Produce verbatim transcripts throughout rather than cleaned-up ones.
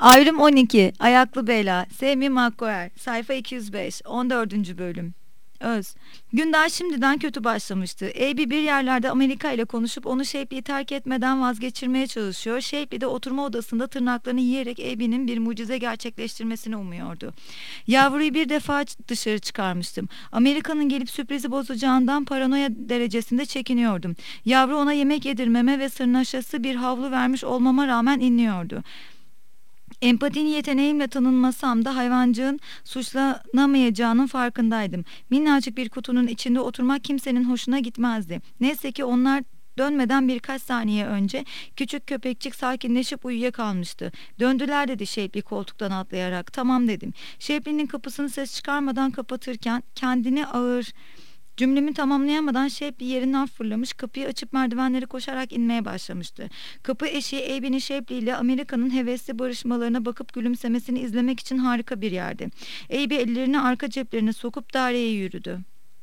Ayrım on iki. Ayaklı Bela. Semi McGuire. Sayfa iki yüz beş. on dördüncü bölüm. Öz. Gün daha şimdiden kötü başlamıştı. Abby bir yerlerde Amerika ile konuşup onu Shapley'i terk etmeden vazgeçirmeye çalışıyor. Shapley de oturma odasında tırnaklarını yiyerek Abby'nin bir mucize gerçekleştirmesini umuyordu. Yavruyu bir defa dışarı çıkarmıştım. Amerika'nın gelip sürprizi bozacağından paranoya derecesinde çekiniyordum. Yavru ona yemek yedirmeme ve sırnaşası bir havlu vermiş olmama rağmen inliyordu. Empatini yeteneğimle tanınmasam da hayvancığın suçlanamayacağının farkındaydım. Minnacık bir kutunun içinde oturmak kimsenin hoşuna gitmezdi. Neyse ki onlar dönmeden birkaç saniye önce küçük köpekçik sakinleşip uyuyakalmıştı. Döndüler dedi Shapley koltuktan atlayarak. Tamam dedim. Shapley'nin kapısını ses çıkarmadan kapatırken kendini ağır... Cümlemi tamamlayamadan Shapley yerinden fırlamış, kapıyı açıp merdivenleri koşarak inmeye başlamıştı. Kapı eşiği Abby'nin Shapley ile Amerika'nın hevesli barışmalarına bakıp gülümsemesini izlemek için harika bir yerdi. Abby ellerini arka ceplerine sokup daireye yürüdü.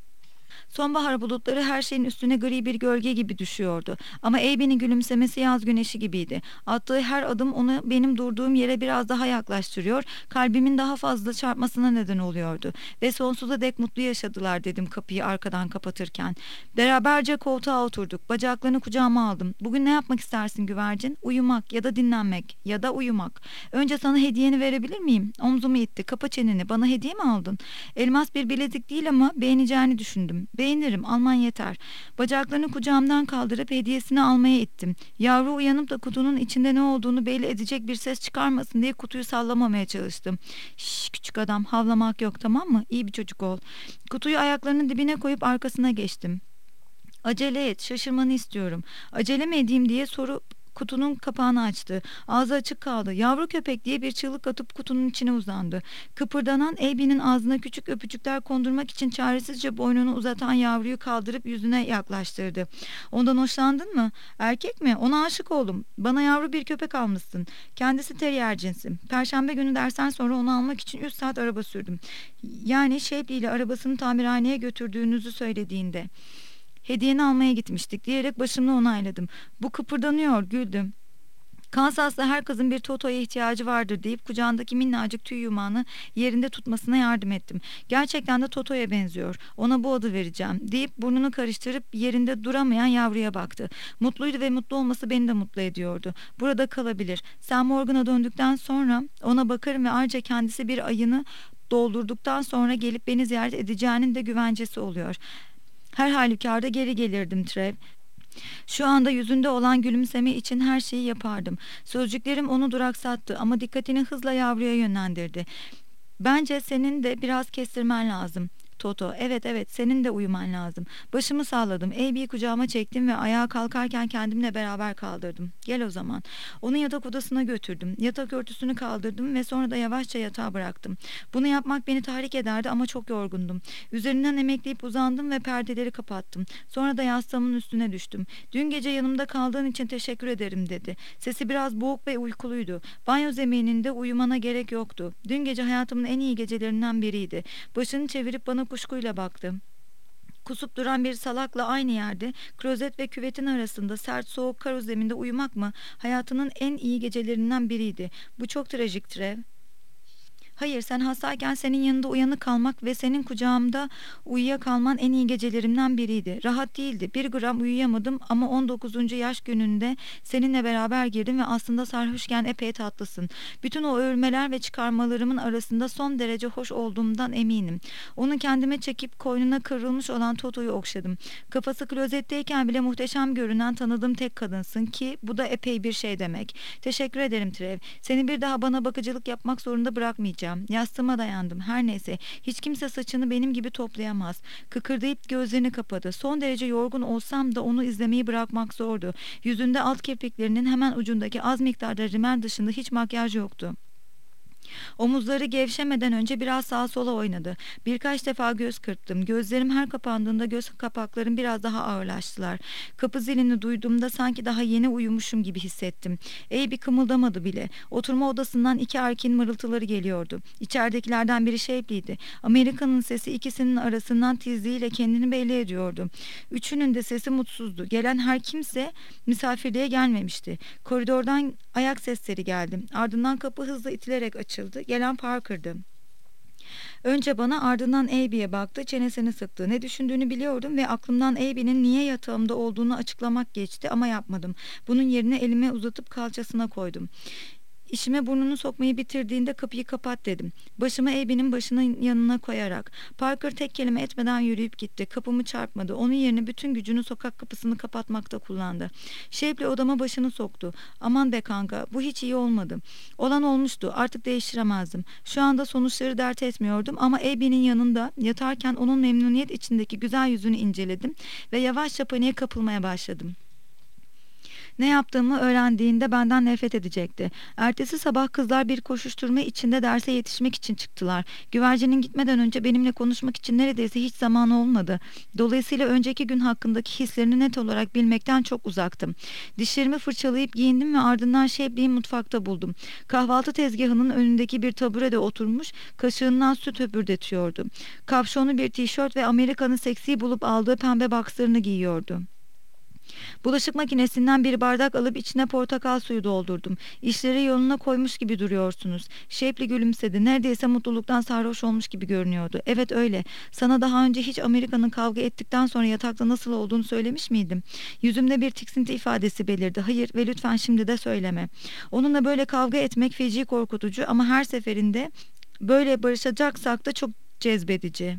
Sonbahar bulutları her şeyin üstüne gri bir gölge gibi düşüyordu. Ama Abby'nin gülümsemesi yaz güneşi gibiydi. Attığı her adım onu benim durduğum yere biraz daha yaklaştırıyor, kalbimin daha fazla çarpmasına neden oluyordu. Ve sonsuza dek mutlu yaşadılar dedim kapıyı arkadan kapatırken. Beraberce koltuğa oturduk. Bacaklarını kucağıma aldım. Bugün ne yapmak istersin güvercin? Uyumak ya da dinlenmek ya da uyumak. Önce sana hediyeni verebilir miyim? Omzumu itti. Kapa çeneni. Bana hediye mi aldın? Elmas bir bilezik değil ama beğeneceğini düşündüm. Beğenirim, alman yeter. Bacaklarını kucağımdan kaldırıp hediyesini almaya ittim. Yavru uyanıp da kutunun içinde ne olduğunu belli edecek bir ses çıkarmasın diye kutuyu sallamamaya çalıştım. Şşş küçük adam, havlamak yok, tamam mı? İyi bir çocuk ol. Kutuyu ayaklarının dibine koyup arkasına geçtim. Acele et, şaşırmanı istiyorum. Acele mi edeyim diye sorup kutunun kapağını açtı. Ağzı açık kaldı. Yavru köpek diye bir çığlık atıp kutunun içine uzandı. Kıpırdanan Abby'nin ağzına küçük öpücükler kondurmak için çaresizce boynunu uzatan yavruyu kaldırıp yüzüne yaklaştırdı. Ondan hoşlandın mı? Erkek mi? Ona aşık oldum. Bana yavru bir köpek almışsın. Kendisi terrier cinsi. Perşembe günü dersten sonra onu almak için üç saat araba sürdüm. Yani Shapley ile arabasını tamirhaneye götürdüğünüzü söylediğinde. Hediyeni almaya gitmiştik diyerek başımla onayladım. Bu kıpırdanıyor, güldüm. Kansas'ta her kızın bir Toto'ya ihtiyacı vardır deyip kucağındaki minnacık tüy yumağını yerinde tutmasına yardım ettim. Gerçekten de Toto'ya benziyor. Ona bu adı vereceğim deyip burnunu karıştırıp yerinde duramayan yavruya baktı. Mutluydu ve mutlu olması beni de mutlu ediyordu. Burada kalabilir. Sam Morgan'a döndükten sonra ona bakarım ve ayrıca kendisi bir ayını doldurduktan sonra gelip beni ziyaret edeceğinin de güvencesi oluyor. Her halükarda geri gelirdim Trev. Şu anda yüzünde olan gülümseme için her şeyi yapardım. Sözcüklerim onu duraksattı ama dikkatini hızla yavruya yönlendirdi. Bence senin de biraz kestirmen lazım. Toto, evet evet senin de uyuman lazım. Başımı salladım. Abby'yi kucağıma çektim ve ayağa kalkarken kendimle beraber kaldırdım. Gel o zaman. Onu yatak odasına götürdüm. Yatak örtüsünü kaldırdım ve sonra da yavaşça yatağa bıraktım. Bunu yapmak beni tahrik ederdi ama çok yorgundum. Üzerinden emekleyip uzandım ve perdeleri kapattım. Sonra da yastığımın üstüne düştüm. Dün gece yanımda kaldığın için teşekkür ederim dedi. Sesi biraz boğuk ve uykuluydu. Banyo zemininde uyumana gerek yoktu. Dün gece hayatımın en iyi gecelerinden biriydi. Başını çevirip bana kuşkuyla baktı. Kusup duran bir salakla aynı yerde, klozet ve küvetin arasında sert soğuk karo zeminde uyumak mı hayatının en iyi gecelerinden biriydi. Bu çok trajik Trev. Hayır, sen hastayken senin yanında uyanık kalmak ve senin kucağımda uyuyakalman en iyi gecelerimden biriydi. Rahat değildi. Bir gram uyuyamadım ama on dokuzuncu yaş gününde seninle beraber girdim ve aslında sarhoşken epey tatlısın. Bütün o övülmeler ve çıkarmalarımın arasında son derece hoş olduğumdan eminim. Onu kendime çekip koynuna kıvrılmış olan Toto'yu okşadım. Kafası klozetteyken bile muhteşem görünen tanıdığım tek kadınsın ki bu da epey bir şey demek. Teşekkür ederim Trev. Seni bir daha bana bakıcılık yapmak zorunda bırakmayacağım. Yastığıma dayandım. Her neyse. Hiç kimse saçını benim gibi toplayamaz. Kıkırdayıp gözlerini kapadı. Son derece yorgun olsam da onu izlemeyi bırakmak zordu. Yüzünde alt kirpiklerinin hemen ucundaki az miktarda rimel dışında hiç makyaj yoktu. Omuzları gevşemeden önce biraz sağa sola oynadı. Birkaç defa göz kırptım. Gözlerim her kapandığında göz kapaklarım biraz daha ağırlaştılar. Kapı zilini duyduğumda sanki daha yeni uyumuşum gibi hissettim. Ey kımıldamadı bile. Oturma odasından iki erkeğin mırıltıları geliyordu. İçeridekilerden biri Shapley'di. Amerika'nın sesi ikisinin arasından tizliğiyle kendini belli ediyordu. Üçünün de sesi mutsuzdu. Gelen her kimse misafirliğe gelmemişti. Koridordan ayak sesleri geldi. Ardından kapı hızla itilerek açıldı. Gelen Parker'dı. Önce bana, ardından Abby'ye baktı, çenesini sıktı. Ne düşündüğünü biliyordum ve aklımdan Abby'nin niye yatağımda olduğunu açıklamak geçti ama yapmadım. Bunun yerine elimi uzatıp kalçasına koydum. İşime burnunu sokmayı bitirdiğinde kapıyı kapat dedim. Başımı Abby'nin başının yanına koyarak. Parker tek kelime etmeden yürüyüp gitti. Kapımı çarpmadı. Onun yerine bütün gücünü sokak kapısını kapatmakta kullandı. Shapley odama başını soktu. Aman be kanka, bu hiç iyi olmadı. Olan olmuştu. Artık değiştiremezdim. Şu anda sonuçları dert etmiyordum ama Abby'nin yanında yatarken onun memnuniyet içindeki güzel yüzünü inceledim ve yavaşça paniğe kapılmaya başladım. Ne yaptığımı öğrendiğinde benden nefret edecekti. Ertesi sabah kızlar bir koşuşturma içinde derse yetişmek için çıktılar. Güvercinin gitmeden önce benimle konuşmak için neredeyse hiç zamanı olmadı. Dolayısıyla önceki gün hakkındaki hislerini net olarak bilmekten çok uzaktım. Dişlerimi fırçalayıp giyindim ve ardından Shapley'i mutfakta buldum. Kahvaltı tezgahının önündeki bir taburede oturmuş, kaşığından süt höpürdetiyordu. Kapşonlu bir tişört ve Amerika'nın seksi bulup aldığı pembe boxer'ını giyiyordu. Bulaşık makinesinden bir bardak alıp içine portakal suyu doldurdum. İşleri yoluna koymuş gibi duruyorsunuz. Shapley gülümsedi. Neredeyse mutluluktan sarhoş olmuş gibi görünüyordu. Evet öyle. Sana daha önce hiç Amerika'nın kavga ettikten sonra yatakta nasıl olduğunu söylemiş miydim? Yüzümde bir tiksinti ifadesi belirdi. Hayır ve lütfen şimdi de söyleme. Onunla böyle kavga etmek feci korkutucu ama her seferinde böyle barışacaksak da çok cezbedici.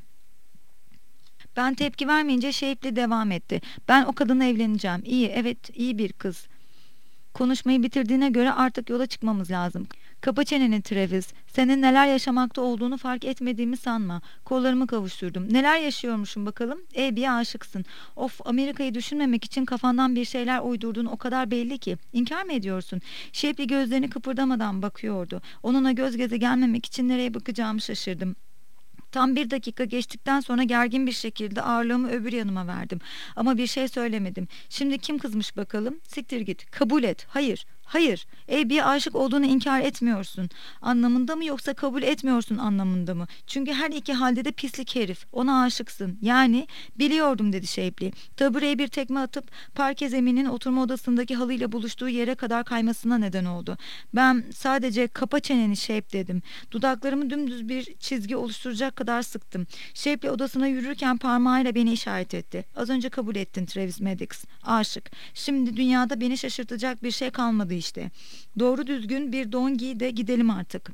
Ben tepki vermeyince Shapley devam etti. Ben o kadınla evleneceğim. İyi, evet, iyi bir kız. Konuşmayı bitirdiğine göre artık yola çıkmamız lazım. Kapa çeneni Travis. Senin neler yaşamakta olduğunu fark etmediğimi sanma. Kollarımı kavuşturdum. Neler yaşıyormuşum bakalım? Abby'ye aşıksın. Of, Amerika'yı düşünmemek için kafandan bir şeyler uydurduğun o kadar belli ki. İnkar mı ediyorsun? Shapley gözlerini kıpırdamadan bakıyordu. Onunla göz göze gelmemek için nereye bakacağımı şaşırdım. Tam bir dakika geçtikten sonra gergin bir şekilde ağırlığımı öbür yanıma verdim. Ama bir şey söylemedim. Şimdi kim kızmış bakalım? Siktir git. Kabul et. Hayır. Hayır. Abby'ye aşık olduğunu inkar etmiyorsun. Anlamında mı yoksa kabul etmiyorsun anlamında mı? Çünkü her iki halde de pislik herif. Ona aşıksın. Yani biliyordum dedi Shapley. Tabureye bir tekme atıp parke zemininin oturma odasındaki halıyla buluştuğu yere kadar kaymasına neden oldu. Ben sadece kapa çeneni Shape dedim. Dudaklarımı dümdüz bir çizgi oluşturacak kadar sıktım. Shapley odasına yürürken parmağıyla beni işaret etti. Az önce kabul ettin Travis Maddox. Aşık. Şimdi dünyada beni şaşırtacak bir şey kalmadı işte. Doğru düzgün bir don giy de gidelim artık.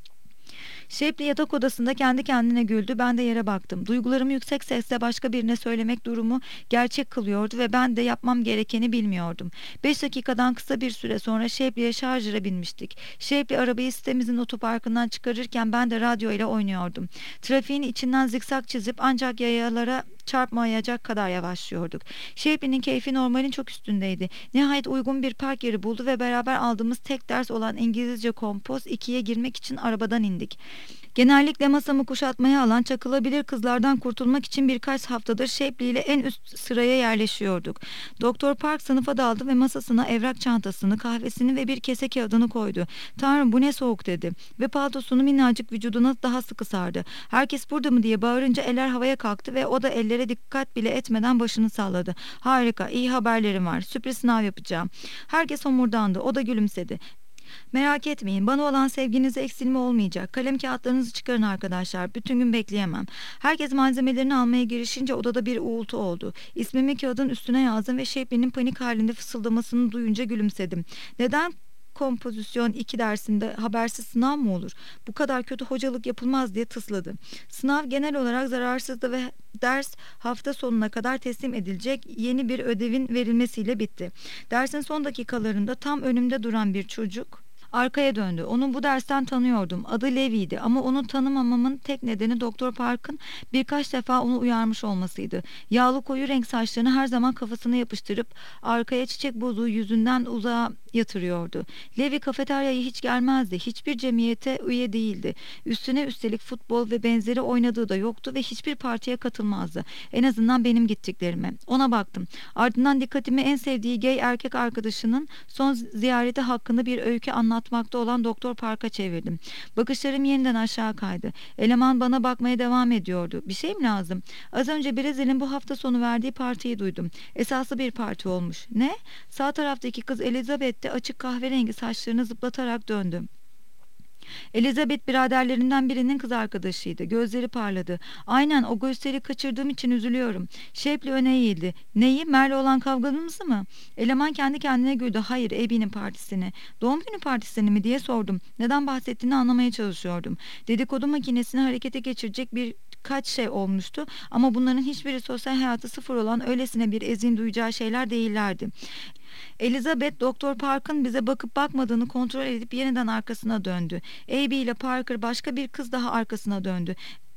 Shapley yatak odasında kendi kendine güldü. Ben de yere baktım. Duygularımı yüksek sesle başka birine söylemek durumu gerçek kılıyordu ve ben de yapmam gerekeni bilmiyordum. Beş dakikadan kısa bir süre sonra Shapley'e şarjöre binmiştik. Shapley arabayı sitemizin otoparkından çıkarırken ben de radyo ile oynuyordum. Trafiğin içinden zikzak çizip ancak yayalara çarpmayacak kadar yavaşlıyorduk. Shapley'nin keyfi normalin çok üstündeydi. Nihayet uygun bir park yeri buldu ve beraber aldığımız tek ders olan İngilizce kompoz ikiye girmek için arabadan indik. Genellikle masamı kuşatmaya alan çakılabilir kızlardan kurtulmak için birkaç haftadır Shapley ile en üst sıraya yerleşiyorduk. Doktor Park sınıfa daldı ve masasına evrak çantasını, kahvesini ve bir kese kağıdını koydu. "Tanrım, bu ne soğuk" dedi ve paltosunu minnacık vücuduna daha sıkı sardı. Herkes burada mı diye bağırınca eller havaya kalktı ve o da ellere dikkat bile etmeden başını salladı. "Harika, iyi haberlerim var. Sürpriz sınav yapacağım." Herkes homurdandı. O da gülümsedi. "Merak etmeyin, bana olan sevginize eksilme olmayacak. Kalem kağıtlarınızı çıkarın arkadaşlar. Bütün gün bekleyemem." Herkes malzemelerini almaya girişince odada bir uğultu oldu. İsmimi kağıdın üstüne yazdım ve Shapley'nin panik halinde fısıldamasını duyunca gülümsedim. "Neden kompozisyon iki dersinde habersiz sınav mı olur? Bu kadar kötü hocalık yapılmaz" diye tısladı. Sınav genel olarak zararsızdı ve ders hafta sonuna kadar teslim edilecek yeni bir ödevin verilmesiyle bitti. Dersin son dakikalarında tam önümde duran bir çocuk Arkaya döndü. Onu bu dersten tanıyordum. Adı Levi'ydi ama onu tanımamamın tek nedeni Doktor Park'ın birkaç defa onu uyarmış olmasıydı. Yağlı koyu renk saçlarını her zaman kafasına yapıştırıp arkaya çiçek bozuğu yüzünden uzağa yatırıyordu. Levi kafeteryaya hiç gelmezdi. Hiçbir cemiyete üye değildi. Üstüne üstelik futbol ve benzeri oynadığı da yoktu ve hiçbir partiye katılmazdı. En azından benim gittiklerime. Ona baktım. Ardından dikkatimi en sevdiği gay erkek arkadaşının son ziyareti hakkında bir öykü anlatmakta olan Doktor Park'a çevirdim. Bakışlarım yeniden aşağı kaydı. Eleman bana bakmaya devam ediyordu. Bir şey mi lazım? Az önce Brezilya'nın bu hafta sonu verdiği partiyi duydum. Esaslı bir parti olmuş. Ne? Sağ taraftaki kız Elizabeth de açık kahverengi saçlarını zıplatarak döndü. Elizabeth biraderlerinden birinin kız arkadaşıydı. Gözleri parladı. Aynen, o gösteri kaçırdığım için üzülüyorum. Shapley öne eğildi. Neyi? Merle olan kavgamızı mı? Eleman kendi kendine güldü. Hayır, Abby'nin partisini. Doğum günü partisini mi diye sordum. Neden bahsettiğini anlamaya çalışıyordum. Dedikodu makinesini harekete geçirecek bir kaç şey olmuştu ama bunların hiçbiri sosyal hayatı sıfır olan öylesine bir ezin duyacağı şeyler değillerdi. Elizabeth, Doktor Park'ın bize bakıp bakmadığını kontrol edip yeniden arkasına döndü. Abby ile Parker başka bir kız daha arkasına döndü.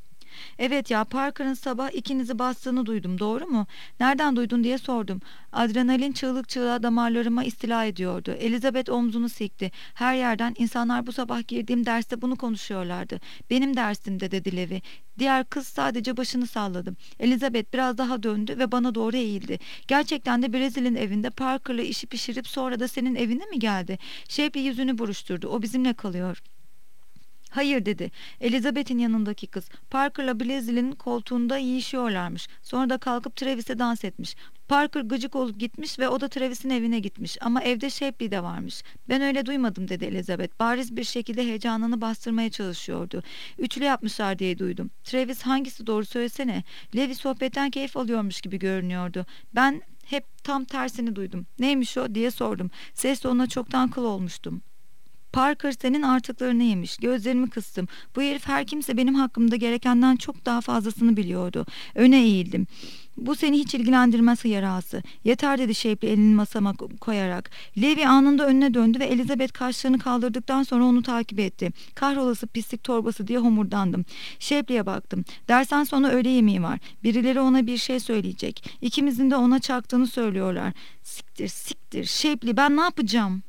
Evet ya, Parker'ın sabah ikinizi bastığını duydum, doğru mu? Nereden duydun diye sordum. Adrenalin çığlık çığlığa damarlarıma istila ediyordu. Elizabeth omzunu silkti. Her yerden insanlar bu sabah girdiğim derste bunu konuşuyorlardı. Benim dersimde, dedi Levi. Diğer kız sadece başını salladı. Elizabeth biraz daha döndü ve bana doğru eğildi. Gerçekten de Brezilya'nın evinde Parker'la işi pişirip sonra da senin evine mi geldi? Shapley yüzünü buruşturdu. O bizimle kalıyor. Hayır, dedi. Elizabeth'in yanındaki kız. Parker'la Brezilya'nın koltuğunda yiyişiyorlarmış. Sonra da kalkıp Travis'e dans etmiş. Parker gıcık olup gitmiş ve o da Travis'in evine gitmiş. Ama evde Shapley de varmış. Ben öyle duymadım, dedi Elizabeth. Bariz bir şekilde heyecanını bastırmaya çalışıyordu. Üçlü yapmışlar diye duydum. Travis, hangisi doğru söylesene. Levi sohbetten keyif alıyormuş gibi görünüyordu. Ben hep tam tersini duydum. Neymiş o diye sordum. Ses tonuna çoktan kıl olmuştum. Parker senin artıklarını yemiş. Gözlerimi kıstım. Bu herif her kimse benim hakkımda gerekenden çok daha fazlasını biliyordu. Öne eğildim. Bu seni hiç ilgilendirmez hıyarası. Yeter, dedi Shapley elini masama koyarak. Levi anında önüne döndü ve Elizabeth kaşlarını kaldırdıktan sonra onu takip etti. Kahrolası pislik torbası diye homurdandım. Shapley'e baktım. Dersten sonra öğle yemeği var. Birileri ona bir şey söyleyecek. İkimizin de ona çaktığını söylüyorlar. Siktir siktir. Shapley, ben ne yapacağım?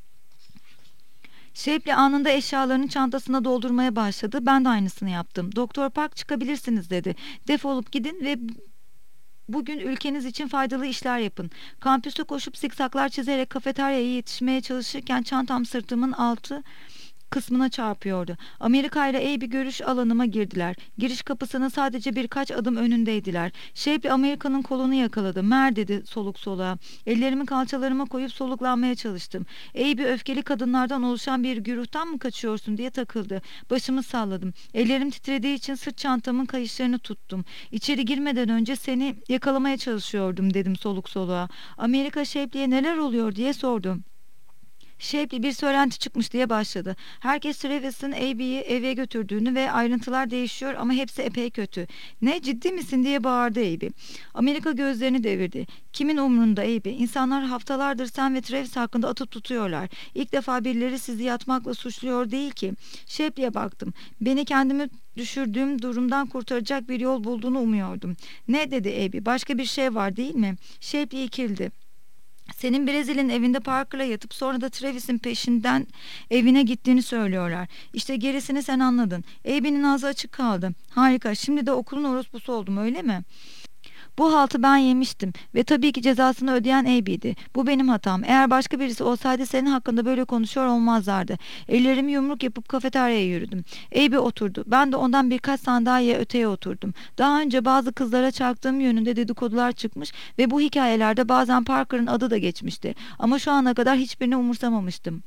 Shapley anında eşyalarını çantasına doldurmaya başladı. Ben de aynısını yaptım. Doktor Park, çıkabilirsiniz, dedi. Defolup gidin ve bugün ülkeniz için faydalı işler yapın. Kampüste koşup zikzaklar çizerek kafeteryaya yetişmeye çalışırken çantam sırtımın altı kısmına çarpıyordu. Amerika ile iyi bir görüş alanıma girdiler. Giriş kapısının sadece birkaç adım önündeydiler. Shapley Amerika'nın kolunu yakaladı. Mer, dedi soluk soluğa. Ellerimi kalçalarıma koyup soluklanmaya çalıştım. Ey, bir öfkeli kadınlardan oluşan bir güruhtan mı kaçıyorsun diye takıldı. Başımı salladım. Ellerim titrediği için sırt çantamın kayışlarını tuttum. İçeri girmeden önce seni yakalamaya çalışıyordum, dedim soluk soluğa. Amerika, Shapley'e neler oluyor diye sordum. Shapley, bir söylenti çıkmış diye başladı. Herkes Travis'in Abby'yi eve götürdüğünü ve ayrıntılar değişiyor ama hepsi epey kötü. Ne, ciddi misin diye bağırdı Abby. Amerika gözlerini devirdi. Kimin umrunda Abby? İnsanlar haftalardır sen ve Travis hakkında atıp tutuyorlar. İlk defa birileri sizi yatmakla suçluyor değil ki. Shapley'e baktım. Beni kendimi düşürdüğüm durumdan kurtaracak bir yol bulduğunu umuyordum. Ne, dedi Abby. Başka bir şey var değil mi? Shapley ikildi. Senin Brezilya'nın evinde Parker'la yatıp sonra da Travis'in peşinden evine gittiğini söylüyorlar. İşte gerisini sen anladın. Abby'nin ağzı açık kaldı. Harika, şimdi de okulun orospusu oldum, öyle mi? Bu haltı ben yemiştim ve tabii ki cezasını ödeyen Abby'di. Bu benim hatam. Eğer başka birisi olsaydı senin hakkında böyle konuşuyor olmazlardı. Ellerimi yumruk yapıp kafeteryaya yürüdüm. Abby oturdu. Ben de ondan birkaç sandalye öteye oturdum. Daha önce bazı kızlara çaktığım yönünde dedikodular çıkmış ve bu hikayelerde bazen Parker'ın adı da geçmişti. Ama şu ana kadar hiçbirini umursamamıştım.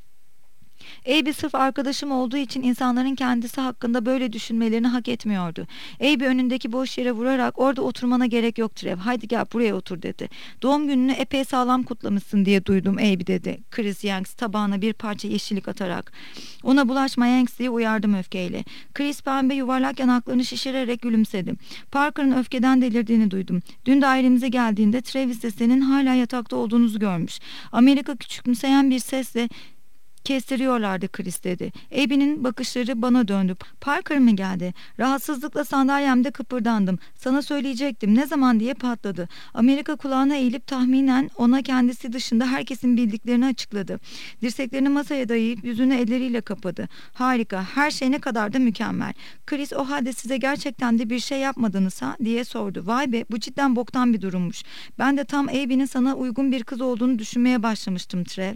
Abby sırf arkadaşım olduğu için insanların kendisi hakkında böyle düşünmelerini hak etmiyordu. Abby önündeki boş yere vurarak orada oturmana gerek yok Trev. Haydi gel buraya otur, dedi. Doğum gününü epey sağlam kutlamışsın diye duydum Abby, dedi. Chris Yanks tabağına bir parça yeşillik atarak. Ona bulaşma Yanks diye uyardım öfkeyle. Chris pembe yuvarlak yanaklarını şişirerek gülümsedi. Parker'ın öfkeden delirdiğini duydum. Dün dairemize geldiğinde Travis de senin hala yatakta olduğunuzu görmüş. Amerika küçümseyen bir sesle Kestiriyorlardı Chris dedi. Abby'nin bakışları bana döndü. Parker mı geldi? Rahatsızlıkla sandalyemde kıpırdandım. Sana söyleyecektim. Ne zaman diye patladı. Amerika kulağına eğilip tahminen ona kendisi dışında herkesin bildiklerini açıkladı. Dirseklerini masaya dayayıp yüzünü elleriyle kapadı. Harika. Her şey ne kadar da mükemmel. Chris, o halde size gerçekten de bir şey yapmadınız ha diye sordu. Vay be, bu cidden boktan bir durummuş. Ben de tam Abby'nin sana uygun bir kız olduğunu düşünmeye başlamıştım Trev.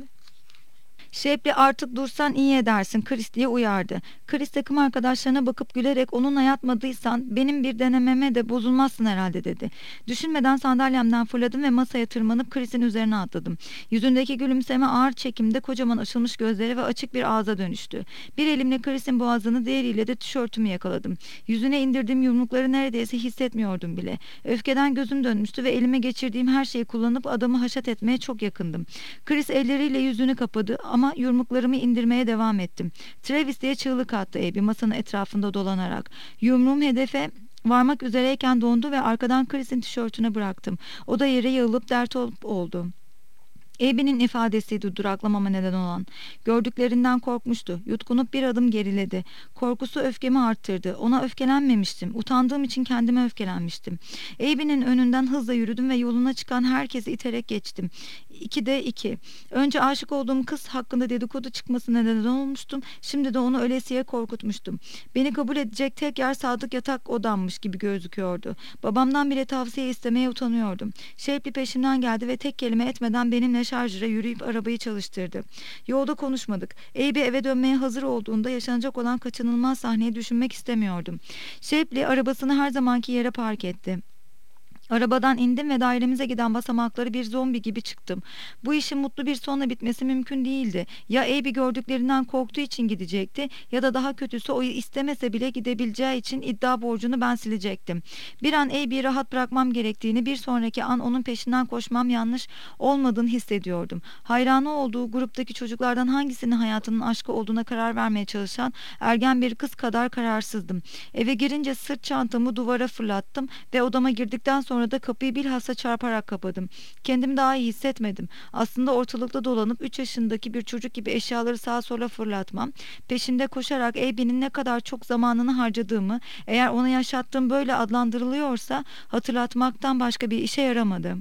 Shapley, artık dursan iyi edersin Chris diye uyardı. Chris takım arkadaşlarına bakıp gülerek onunla yatmadıysan benim bir denememe de bozulmazsın herhalde dedi. Düşünmeden sandalyemden fırladım ve masaya tırmanıp Chris'in üzerine atladım. Yüzündeki gülümseme ağır çekimde kocaman açılmış gözleri ve açık bir ağza dönüştü. Bir elimle Chris'in boğazını, diğeriyle de tişörtümü yakaladım. Yüzüne indirdiğim yumrukları neredeyse hissetmiyordum bile. Öfkeden gözüm dönmüştü ve elime geçirdiğim her şeyi kullanıp adamı haşat etmeye çok yakındım. Chris elleriyle yüzünü kapadı ama Ama yumruklarımı indirmeye devam ettim. Travis diye çığlık attı Abby masanın etrafında dolanarak. Yumruğum hedefe varmak üzereyken dondu ve arkadan Chris'in tişörtüne bıraktım. O da yere yığılıp dert olup oldu. Abby'nin ifadesiydi duraklamama neden olan. Gördüklerinden korkmuştu. Yutkunup bir adım geriledi. Korkusu öfkemi arttırdı. Ona öfkelenmemiştim. Utandığım için kendime öfkelenmiştim. Abby'nin önünden hızla yürüdüm ve yoluna çıkan herkesi iterek geçtim. İkide iki. Önce aşık olduğum kız hakkında dedikodu çıkmasına neden olmuştum. Şimdi de onu ölesiye korkutmuştum. Beni kabul edecek tek yer sadık yatak odammış gibi gözüküyordu. Babamdan bile tavsiye istemeye utanıyordum. Shapley peşimden geldi ve tek kelime etmeden benimle şarjöre yürüyüp arabayı çalıştırdı. Yolda konuşmadık. Abby eve dönmeye hazır olduğunda yaşanacak olan kaçınılmaz sahneyi düşünmek istemiyordum. Shapley arabasını her zamanki yere park etti. Arabadan indim ve dairemize giden basamakları bir zombi gibi çıktım. Bu işin mutlu bir sonla bitmesi mümkün değildi. Ya Abby gördüklerinden korktuğu için gidecekti ya da daha kötüsü o istemese bile gidebileceği için iddia borcunu ben silecektim. Bir an Abby'yi rahat bırakmam gerektiğini, bir sonraki an onun peşinden koşmam yanlış olmadığını hissediyordum. Hayranı olduğu gruptaki çocuklardan hangisinin hayatının aşkı olduğuna karar vermeye çalışan ergen bir kız kadar kararsızdım. Eve girince sırt çantamı duvara fırlattım ve odama girdikten sonra Sonra da kapıyı bilhassa çarparak kapadım. Kendimi daha iyi hissetmedim. Aslında ortalıkta dolanıp üç yaşındaki bir çocuk gibi eşyaları sağa sola fırlatmam, peşinde koşarak Abby'nin ne kadar çok zamanını harcadığımı, eğer ona yaşattığım böyle adlandırılıyorsa, hatırlatmaktan başka bir işe yaramadı.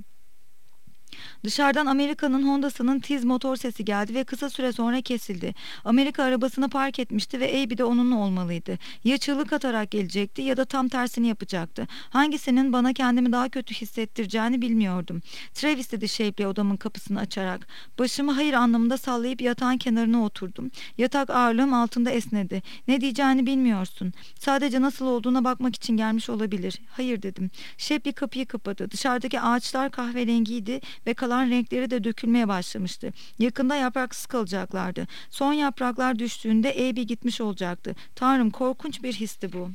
Dışarıdan Amerika'nın Honda'sının tiz motor sesi geldi ve kısa süre sonra kesildi. Amerika arabasını park etmişti ve Abby de onunla olmalıydı. Ya çığlık atarak gelecekti ya da tam tersini yapacaktı. Hangisinin bana kendimi daha kötü hissettireceğini bilmiyordum. Travis dedi Shapley odamın kapısını açarak. Başımı hayır anlamında sallayıp yatağın kenarına oturdum. Yatak ağırlığım altında esnedi. Ne diyeceğini bilmiyorsun. Sadece nasıl olduğuna bakmak için gelmiş olabilir. Hayır dedim. Shapley kapıyı kapadı. Dışarıdaki ağaçlar kahverengiydi ve kalan renkleri de dökülmeye başlamıştı. Yakında yapraksız kalacaklardı. Son yapraklar düştüğünde Abby gitmiş olacaktı. Tanrım, korkunç bir histi bu.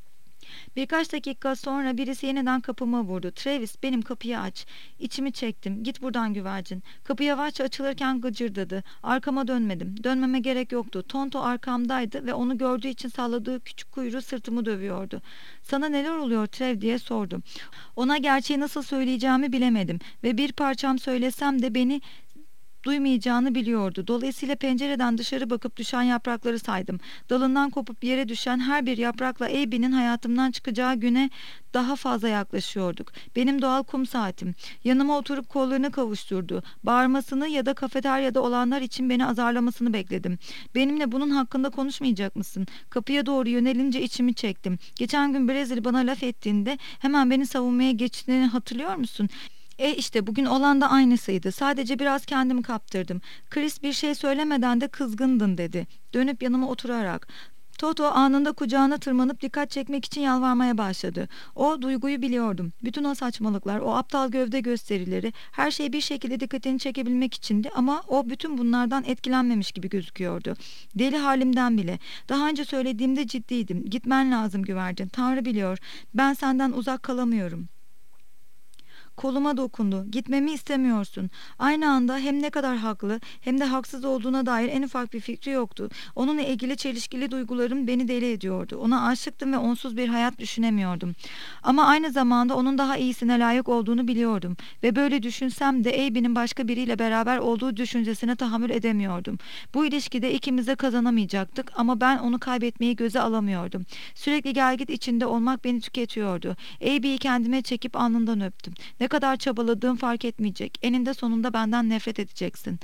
Birkaç dakika sonra birisi yeniden kapıma vurdu. Travis, benim, kapıyı aç. İçimi çektim. Git buradan güvercin. Kapı yavaşça açılırken gıcırdadı. Arkama dönmedim. Dönmeme gerek yoktu. Tonto arkamdaydı ve onu gördüğü için salladığı küçük kuyruğu sırtımı dövüyordu. Sana neler oluyor Trev diye sordum. Ona gerçeği nasıl söyleyeceğimi bilemedim ve bir parçam söylesem de beni duymayacağını biliyordu. Dolayısıyla pencereden dışarı bakıp düşen yaprakları saydım. Dalından kopup yere düşen her bir yaprakla Abby'nin hayatımdan çıkacağı güne daha fazla yaklaşıyorduk. Benim doğal kum saatim. Yanıma oturup kollarını kavuşturdu. Bağırmasını ya da kafeteryada olanlar için beni azarlamasını bekledim. Benimle bunun hakkında konuşmayacak mısın? Kapıya doğru yönelince içimi çektim. Geçen gün Brezil bana laf ettiğinde hemen beni savunmaya geçtiğini hatırlıyor musun? E işte bugün olan da aynısıydı. Sadece biraz kendimi kaptırdım. Chris bir şey söylemeden de kızgındın dedi. Dönüp yanıma oturarak. Toto anında kucağına tırmanıp dikkat çekmek için yalvarmaya başladı. O duyguyu biliyordum. Bütün o saçmalıklar, o aptal gövde gösterileri, her şey bir şekilde dikkatini çekebilmek içindi ama o bütün bunlardan etkilenmemiş gibi gözüküyordu. Deli halimden bile. Daha önce söylediğimde ciddiydim. Gitmen lazım güvercin. Tanrı biliyor. Ben senden uzak kalamıyorum. Koluma dokundu. Gitmemi istemiyorsun. Aynı anda hem ne kadar haklı hem de haksız olduğuna dair en ufak bir fikri yoktu. Onunla ilgili çelişkili duygularım beni deli ediyordu. Ona aşıktım ve onsuz bir hayat düşünemiyordum. Ama aynı zamanda onun daha iyisine layık olduğunu biliyordum. Ve böyle düşünsem de Abby'nin başka biriyle beraber olduğu düşüncesine tahammül edemiyordum. Bu ilişkide ikimiz de kazanamayacaktık ama ben onu kaybetmeyi göze alamıyordum. Sürekli gelgit içinde olmak beni tüketiyordu. Abby'yi kendime çekip alnından öptüm. Ne kadar çabaladığım fark etmeyecek. Eninde sonunda benden nefret edeceksin.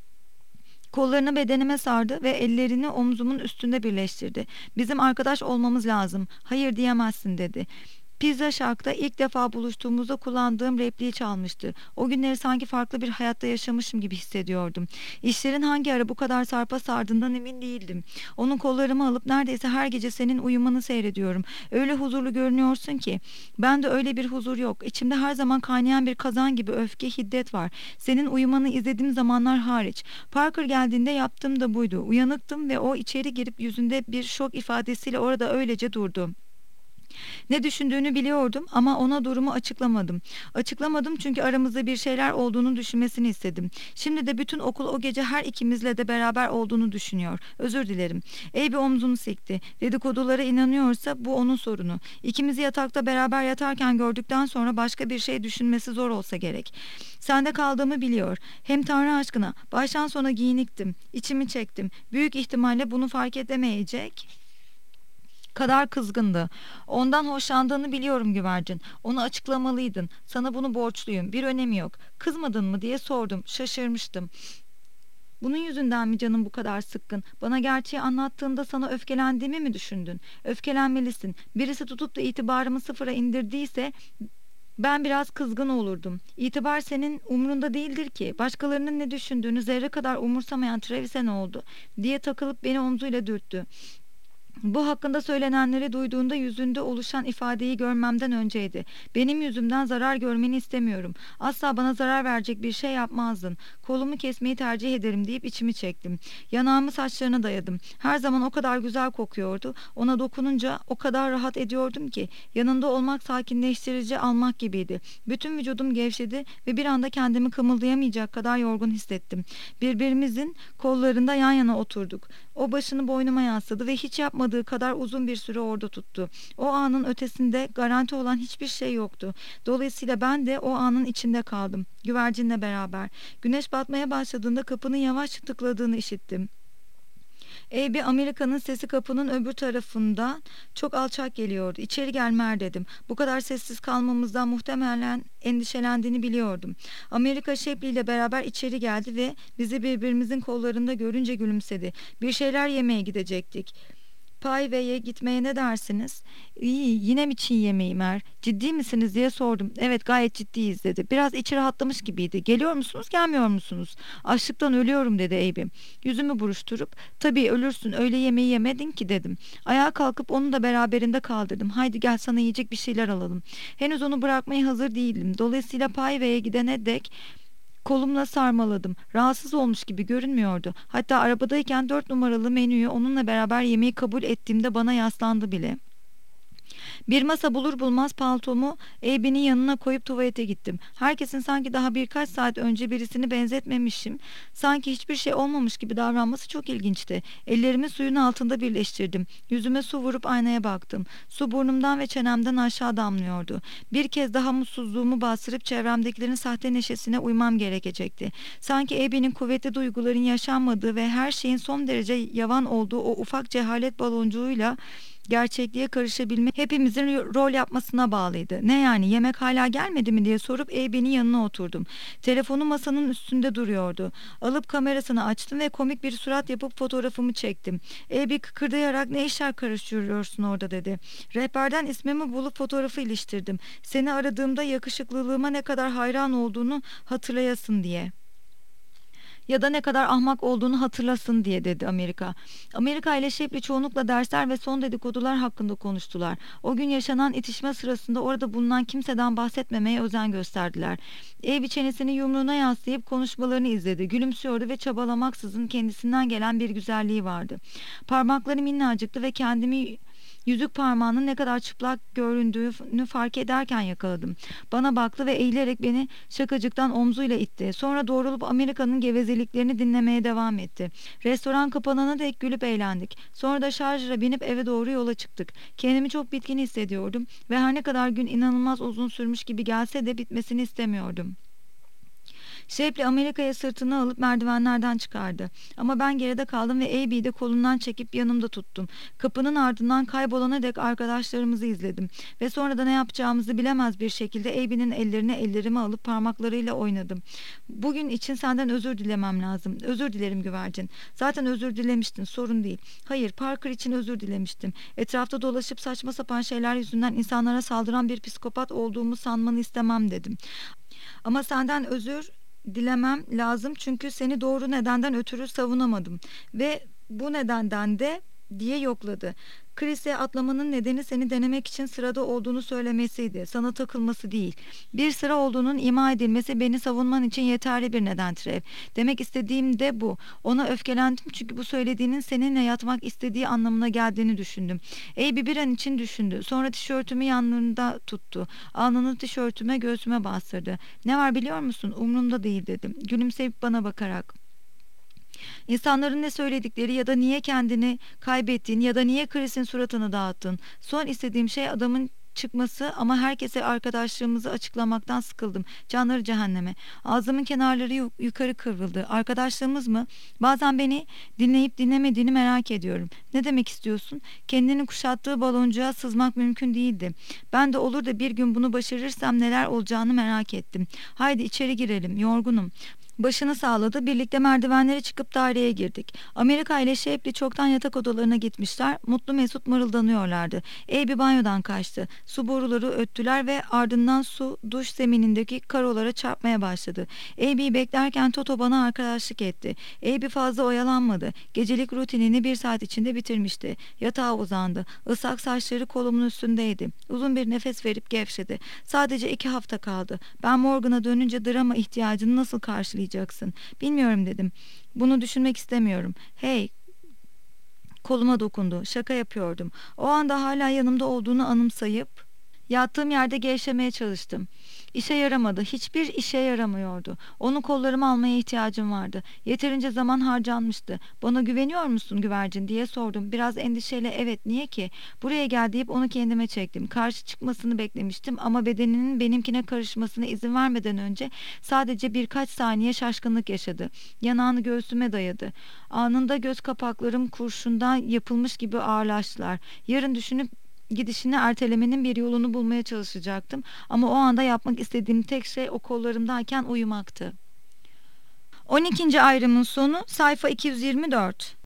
Kollarını bedenime sardı ve ellerini omzumun üstünde birleştirdi. Bizim arkadaş olmamız lazım. Hayır diyemezsin dedi. Pizza Shack'ta ilk defa buluştuğumuzda kullandığım repliği çalmıştı. O günleri sanki farklı bir hayatta yaşamışım gibi hissediyordum. İşlerin hangi ara bu kadar sarpa sardığından emin değildim. Onun kollarımı alıp neredeyse her gece senin uyumanı seyrediyorum. Öyle huzurlu görünüyorsun ki. Ben de öyle bir huzur yok. İçimde her zaman kaynayan bir kazan gibi öfke, hiddet var. Senin uyumanı izlediğim zamanlar hariç. Parker geldiğinde yaptığım da buydu. Uyanıktım ve o içeri girip yüzünde bir şok ifadesiyle orada öylece durdu. Ne düşündüğünü biliyordum ama ona durumu açıklamadım. Açıklamadım çünkü aramızda bir şeyler olduğunu düşünmesini istedim. Şimdi de bütün okul o gece her ikimizle de beraber olduğunu düşünüyor. Özür dilerim. Abby omzunu silkti. Dedikodulara inanıyorsa bu onun sorunu. İkimizi yatakta beraber yatarken gördükten sonra başka bir şey düşünmesi zor olsa gerek. Sende kaldığımı biliyor. Hem Tanrı aşkına baştan sona giyiniktim. İçimi çektim. Büyük ihtimalle bunu fark edemeyecek kadar kızgındı. Ondan hoşlandığını biliyorum güvercin. Onu açıklamalıydın. Sana bunu borçluyum. Bir önemi yok. Kızmadın mı diye sordum. Şaşırmıştım. Bunun yüzünden mi canım bu kadar sıkkın? Bana gerçeği anlattığında sana öfkelendiğimi mi düşündün? Öfkelenmelisin. Birisi tutup da itibarımı sıfıra indirdiyse ben biraz kızgın olurdum. İtibar senin umrunda değildir ki. Başkalarının ne düşündüğünü zerre kadar umursamayan Travis'e ne oldu? Diye takılıp beni omzuyla dürttü. Bu hakkında söylenenleri duyduğunda yüzünde oluşan ifadeyi görmemden önceydi. Benim yüzümden zarar görmeni istemiyorum. Asla bana zarar verecek bir şey yapmazdın. Kolumu kesmeyi tercih ederim deyip içimi çektim. Yanağımı saçlarına dayadım. Her zaman o kadar güzel kokuyordu. Ona dokununca o kadar rahat ediyordum ki yanında olmak sakinleştirici almak gibiydi. Bütün vücudum gevşedi ve bir anda kendimi kımıldayamayacak kadar yorgun hissettim. Birbirimizin kollarında yan yana oturduk. O başını boynuma yasladı ve hiç yapmadığı kadar uzun bir süre orada tuttu. O anın ötesinde garanti olan hiçbir şey yoktu. Dolayısıyla ben de o anın içinde kaldım. Güvercinle beraber. Güneş batmaya başladığında kapının yavaş tıkladığını işittim. Abby Amerika'nın sesi kapının öbür tarafında çok alçak geliyordu. İçeri gel Mer dedim. Bu kadar sessiz kalmamızdan muhtemelen endişelendiğini biliyordum. Amerika Shapley ile beraber içeri geldi ve bizi birbirimizin kollarında görünce gülümsedi. Bir şeyler yemeye gidecektik. Payve'ye gitmeye ne dersiniz? İyi, yine mi Çin yemeği Mer? Ciddi misiniz diye sordum. Evet, gayet ciddiyiz dedi. Biraz içi rahatlamış gibiydi. Geliyor musunuz, gelmiyor musunuz? Açlıktan ölüyorum dedi Abby. Yüzümü buruşturup tabii ölürsün, öyle yemeği yemedin ki dedim. Ayağa kalkıp onu da beraberinde kaldırdım. Haydi gel sana yiyecek bir şeyler alalım. Henüz onu bırakmaya hazır değildim. Dolayısıyla Payve'ye gidene dek kolumla sarmaladım. Rahatsız olmuş gibi görünmüyordu. Hatta arabadayken dört numaralı menüyü onunla beraber yemeği kabul ettiğimde bana yaslandı bile. Bir masa bulur bulmaz paltomu Abby'nin yanına koyup tuvalete gittim. Herkesin sanki daha birkaç saat önce birisini benzetmemişim, sanki hiçbir şey olmamış gibi davranması çok ilginçti. Ellerimi suyun altında birleştirdim. Yüzüme su vurup aynaya baktım. Su burnumdan ve çenemden aşağı damlıyordu. Bir kez daha mutsuzluğumu bastırıp çevremdekilerin sahte neşesine uymam gerekecekti. Sanki Abby'nin kuvvetli duyguların yaşanmadığı ve her şeyin son derece yavan olduğu o ufak cehalet baloncuğuyla gerçekliğe karışabilmek hepimizin rol yapmasına bağlıydı. Ne yani, yemek hala gelmedi mi diye sorup Abby'nin yanına oturdum. Telefonu masanın üstünde duruyordu. Alıp kamerasını açtım ve komik bir surat yapıp fotoğrafımı çektim. Abby kıkırdayarak ne işler karıştırıyorsun orada dedi. Rehberden ismimi bulup fotoğrafı iliştirdim. Seni aradığımda yakışıklılığıma ne kadar hayran olduğunu hatırlayasın diye. Ya da ne kadar ahmak olduğunu hatırlasın diye dedi Amerika. Amerika ile Shapley çoğunlukla dersler ve son dedikodular hakkında konuştular. O gün yaşanan itişme sırasında orada bulunan kimseden bahsetmemeye özen gösterdiler. Abby çenesini yumruğuna yaslayıp konuşmalarını izledi. Gülümsüyordu ve çabalamaksızın kendisinden gelen bir güzelliği vardı. Parmakları minnacıktı ve kendimi Yüzük parmağının ne kadar çıplak göründüğünü fark ederken yakaladım. Bana baktı ve eğilerek beni şakacıktan omzuyla itti. Sonra doğrulup Amerika'nın gevezeliklerini dinlemeye devam etti. Restoran kapanana dek gülüp eğlendik. Sonra da şarjıra binip eve doğru yola çıktık. Kendimi çok bitkin hissediyordum ve her ne kadar gün inanılmaz uzun sürmüş gibi gelse de bitmesini istemiyordum. Shapley Amerika'ya sırtını alıp merdivenlerden çıkardı. Ama ben geride kaldım ve Abby'yi de kolundan çekip yanımda tuttum. Kapının ardından kaybolana dek arkadaşlarımızı izledim. Ve sonra da ne yapacağımızı bilemez bir şekilde Abby'nin ellerini ellerime alıp parmaklarıyla oynadım. Bugün için senden özür dilemem lazım. Özür dilerim güvercin. Zaten özür dilemiştin, sorun değil. Hayır, Parker için özür dilemiştim. Etrafta dolaşıp saçma sapan şeyler yüzünden insanlara saldıran bir psikopat olduğumu sanmanı istemem dedim. Ama senden özür dilemem lazım çünkü seni doğru nedenden ötürü savunamadım ve bu nedenden de diye yokladı. Chris'e atlamanın nedeni seni denemek için sırada olduğunu söylemesiydi. Sana takılması değil. Bir sıra olduğunun ima edilmesi beni savunman için yeterli bir neden Trev. Demek istediğim de bu. Ona öfkelendim çünkü bu söylediğinin seninle yatmak istediği anlamına geldiğini düşündüm. Abby bir an için düşündü. Sonra tişörtümü yanlarında tuttu. Alnını tişörtüme göğsüme bastırdı. Ne var biliyor musun? Umrumda değil dedim. Gülümseyip bana bakarak. İnsanların ne söyledikleri ya da niye kendini kaybettin ya da niye Chris'in suratını dağıttın. Son istediğim şey adamın çıkması ama herkese arkadaşlığımızı açıklamaktan sıkıldım. Canları cehenneme. Ağzımın kenarları yu- yukarı kıvrıldı. Arkadaşlığımız mı? Bazen beni dinleyip dinlemediğini merak ediyorum. Ne demek istiyorsun? Kendini kuşattığı baloncuğa sızmak mümkün değildi. Ben de olur da bir gün bunu başarırsam neler olacağını merak ettim. Haydi içeri girelim. Yorgunum. Başını sağladı. Birlikte merdivenlere çıkıp daireye girdik. Amerika ile Shapley çoktan yatak odalarına gitmişler. Mutlu mesut mırıldanıyorlardı. Abby banyodan kaçtı. Su boruları öttüler ve ardından su duş zeminindeki karolara çarpmaya başladı. Abby'yi beklerken Toto bana arkadaşlık etti. Abby fazla oyalanmadı. Gecelik rutinini bir saat içinde bitirmişti. Yatağa uzandı. Islak saçları kolumun üstündeydi. Uzun bir nefes verip gevşedi. Sadece iki hafta kaldı. Ben Morgan'a dönünce drama ihtiyacını nasıl karşılayacaksın? Bilmiyorum dedim. Bunu düşünmek istemiyorum. Hey, koluma dokundu. Şaka yapıyordum. O anda hala yanımda olduğunu anımsayıp yattığım yerde gevşemeye çalıştım. İşe yaramadı. Hiçbir işe yaramıyordu. Onu kollarıma almaya ihtiyacım vardı. Yeterince zaman harcanmıştı. Bana güveniyor musun güvercin diye sordum. Biraz endişeyle evet niye ki? Buraya gel deyip onu kendime çektim. Karşı çıkmasını beklemiştim ama bedeninin benimkine karışmasına izin vermeden önce sadece birkaç saniye şaşkınlık yaşadı. Yanağını göğsüme dayadı. Anında göz kapaklarım kurşundan yapılmış gibi ağırlaştılar. Yarın düşünüp gidişini ertelemenin bir yolunu bulmaya çalışacaktım ama o anda yapmak istediğim tek şey o kollarımdayken uyumaktı. on ikinci ayrımın sonu sayfa iki yüz yirmi dört.